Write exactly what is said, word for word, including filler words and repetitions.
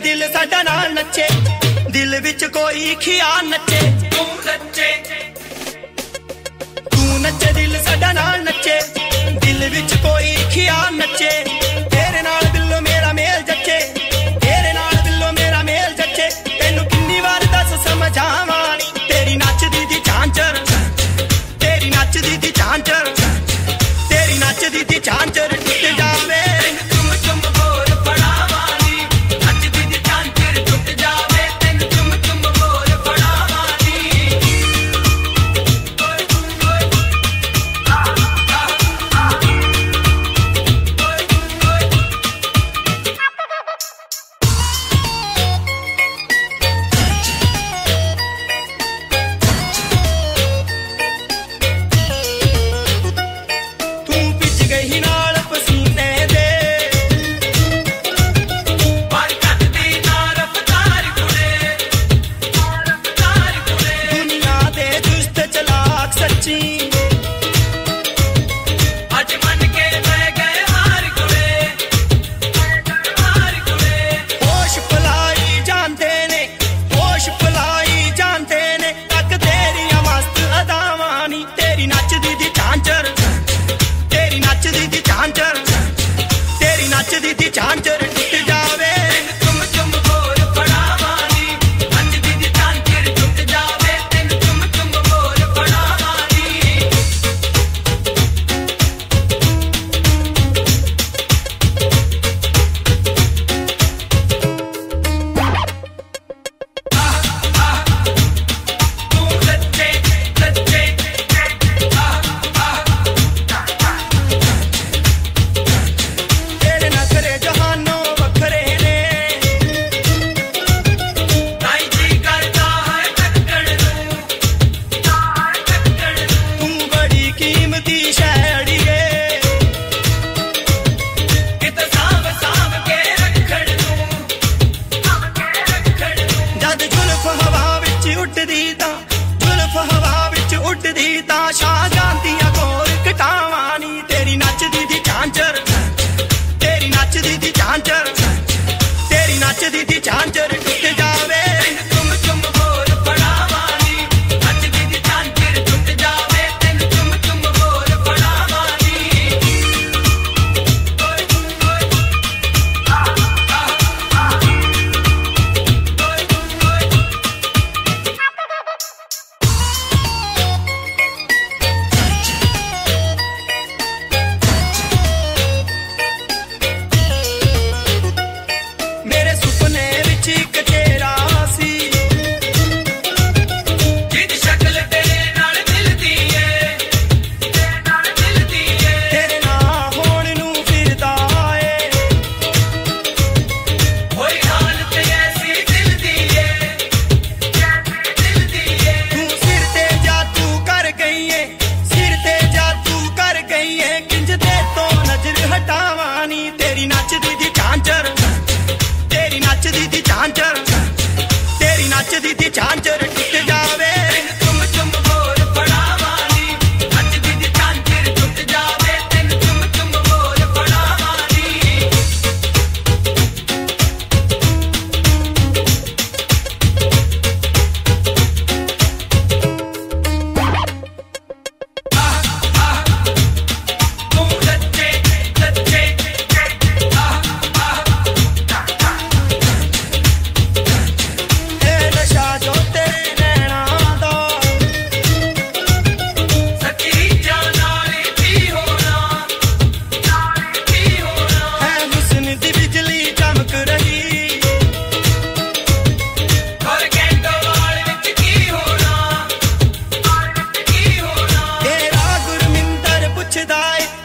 दिल साडा नाल नचे, दिल विच कोई खियाल नचे। तू नचे तू नचे दिल साडा नाल नचे, दिल विच कोई खियाल नचे। तेरे नाल दिलों मेरा मेल जचे, तेरे नाल दिलों मेरा मेल जचे। तैनू किन्नी वार दस समझावां नी, तेरी नचदी दी झांझर, तेरी नचदी दी झांझर, तेरी नचदी दी झांझर टुट जावे। Die